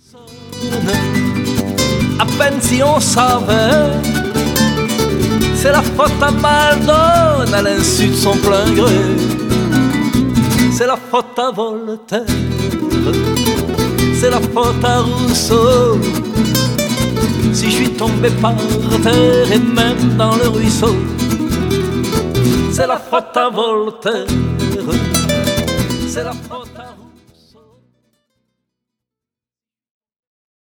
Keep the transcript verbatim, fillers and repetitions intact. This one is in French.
À peine si on savait, c'est la faute à Maldon à l'insu de son plein gré. C'est la faute à Voltaire, c'est la faute à Rousseau, si je suis tombé par terre et même dans le ruisseau. C'est la faute à Voltaire, c'est la faute à